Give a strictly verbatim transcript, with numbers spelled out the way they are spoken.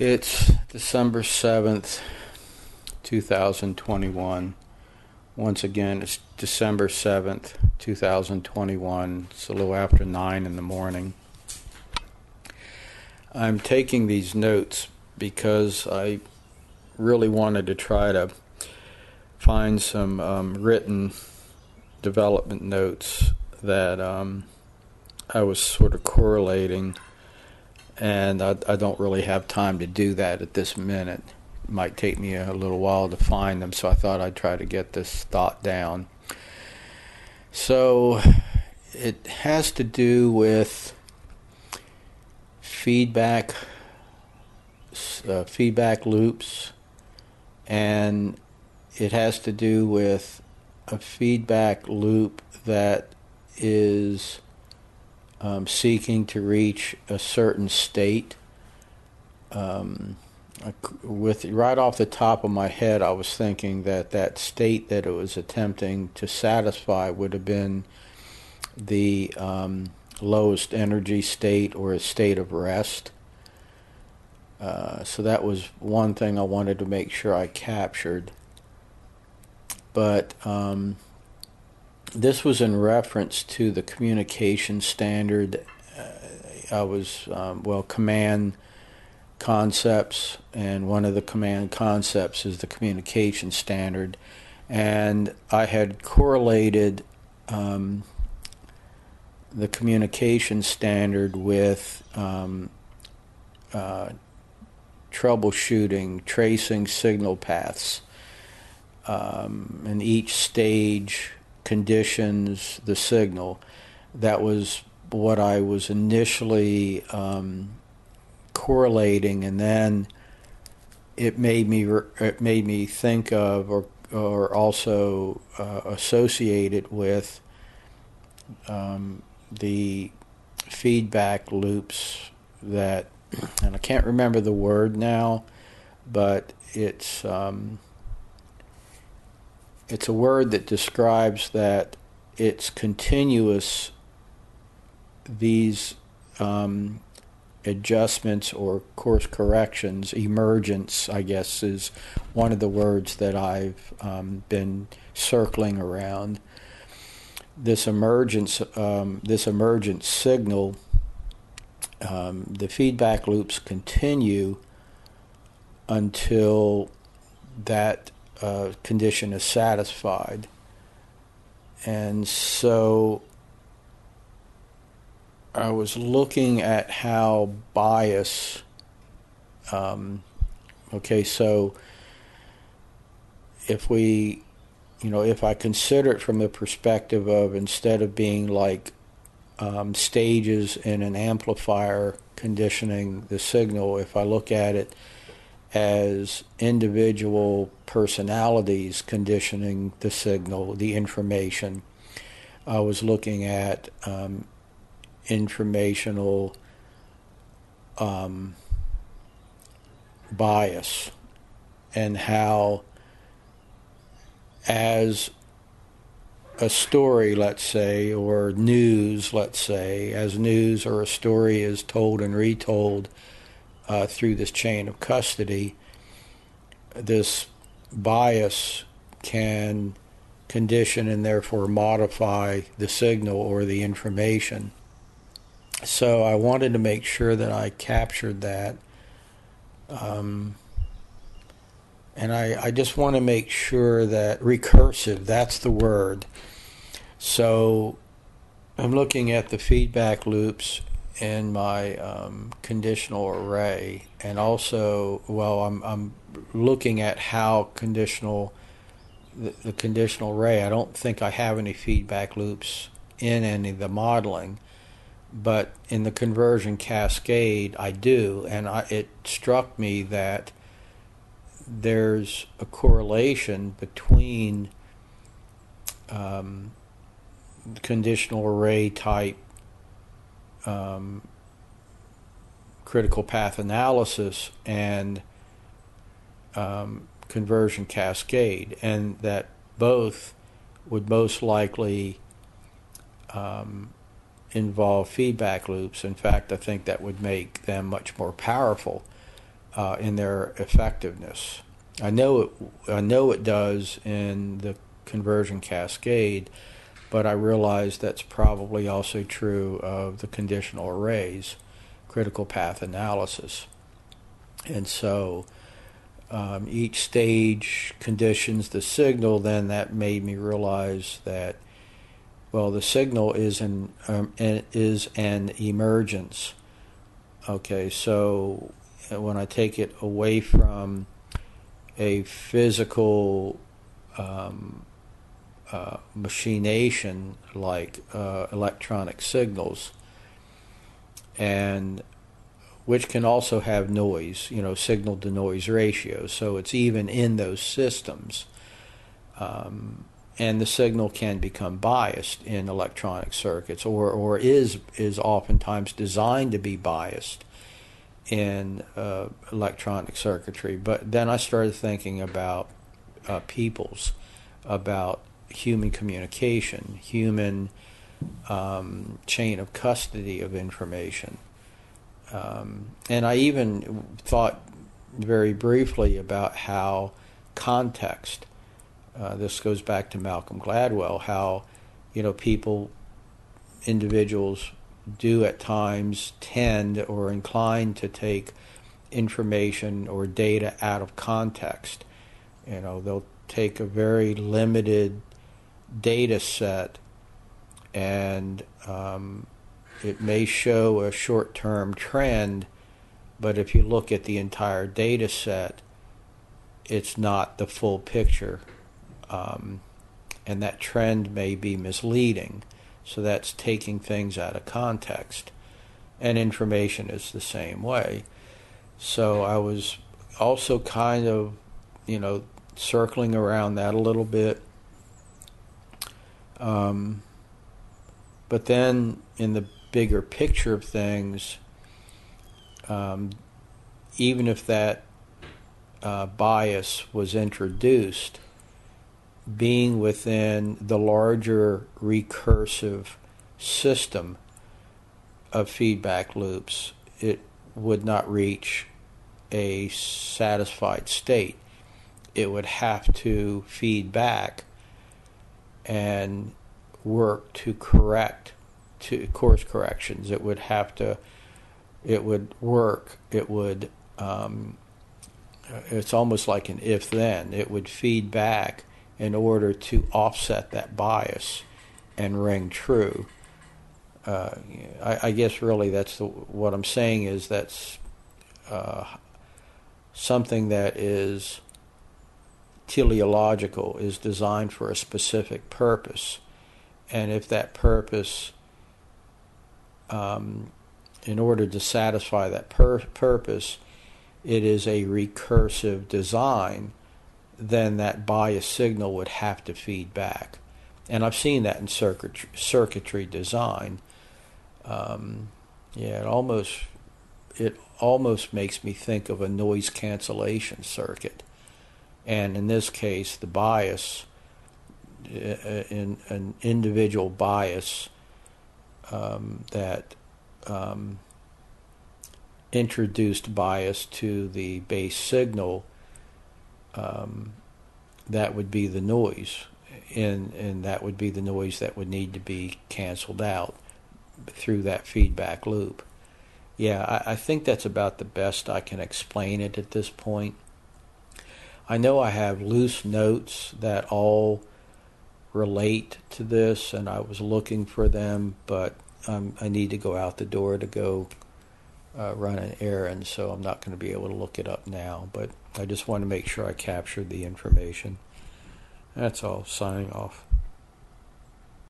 It's December seventh, two thousand twenty-one. Once again, it's December seventh, two thousand twenty-one. It's a little after nine in the morning. I'm taking these notes because I really wanted to try to find some um, written development notes that um, I was sort of correlating, and I, I don't really have time to do that at this minute. It might take me a little while to find them, so I thought I'd try to get this thought down. So it has to do with feedback, uh, feedback loops, and it has to do with a feedback loop that is um, seeking to reach a certain state. Um, with right off the top of my head, I was thinking that that state that it was attempting to satisfy would have been the um, lowest energy state, or a state of rest. Uh, so that was one thing I wanted to make sure I captured. But um, this was in reference to the communication standard. Uh, I was, um, well, command concepts, and one of the command concepts is the communication standard. And I had correlated um, the communication standard with um, uh, troubleshooting, tracing signal paths. Um, and each stage conditions the signal. That was what I was initially um, correlating, and then it made me it made me think of, or or also uh, associate it with um, the feedback loops that, and I can't remember the word now, but it's um, it's a word that describes that it's continuous. These um, adjustments or course corrections, emergence, I guess, is one of the words that I've um, been circling around. This emergence, um, this emergent signal, um, the feedback loops continue until that uh, condition is satisfied. And so I was looking at how bias, um, okay, so if we, you know, if I consider it from the perspective of, instead of being like um, stages in an amplifier conditioning the signal, if I look at it as individual personalities conditioning the signal, the information, I was looking at um, informational um, bias, and how as a story, let's say, or news, let's say, as news or a story is told and retold uh, through this chain of custody, this bias can condition and therefore modify the signal or the information. So I wanted to make sure that I captured that. Um, and I, I just want to make sure that recursive, that's the word. So I'm looking at the feedback loops in my um, conditional array, and also, well, I'm, I'm looking at how conditional, the, the conditional array, I don't think I have any feedback loops in any of the modeling. But in the conversion cascade, I do, and I, it struck me that there's a correlation between um, conditional array type um, critical path analysis and um, conversion cascade, and that both would most likely um, involve feedback loops. In fact, I think that would make them much more powerful. uh, in their effectiveness. I know it. I know it does in the conversion cascade, but I realize that's probably also true of the conditional arrays, critical path analysis. And so um, each stage conditions the signal. Then that made me realize that, well, the signal is an um, is an emergence. Okay, so when I take it away from a physical um, uh, machination like uh, electronic signals, and which can also have noise, you know, signal to noise ratio. So it's even in those systems. Um, and the signal can become biased in electronic circuits, or, or is is oftentimes designed to be biased in uh, electronic circuitry. But then I started thinking about uh, peoples, about human communication, human um, chain of custody of information. Um, and I even thought very briefly about how context, uh, this goes back to Malcolm Gladwell, how, you know, people, individuals do at times tend or incline to take information or data out of context. You know, they'll take a very limited data set and um, it may show a short-term trend, but if you look at the entire data set, it's not the full picture. Um, and that trend may be misleading. So that's taking things out of context. And information is the same way. So I was also kind of, you know, circling around that a little bit. Um, but then in the bigger picture of things, um, even if that uh, bias was introduced, being within the larger recursive system of feedback loops, it would not reach a satisfied state. It would have to feed back and work to correct, to course corrections. It would have to, it would work, it would, um, it's almost like an if-then. It would feed back in order to offset that bias and ring true. Uh, I, I guess really that's the, what I'm saying is that's uh, something that is teleological, is designed for a specific purpose. And if that purpose, um, in order to satisfy that pur- purpose, it is a recursive design, then that bias signal would have to feed back. And I've seen that in circuitry, circuitry design. Um, yeah, it almost it almost makes me think of a noise cancellation circuit. And in this case, the bias, in an individual bias um, that um, introduced bias to the base signal, um, that would be the noise, and and that would be the noise that would need to be canceled out through that feedback loop. Yeah, I, I think that's about the best I can explain it at this point. I know I have loose notes that all relate to this, and I was looking for them, but um, I need to go out the door to go uh, run an errand, so I'm not going to be able to look it up now. But I just want to make sure I captured the information. That's all. Signing off.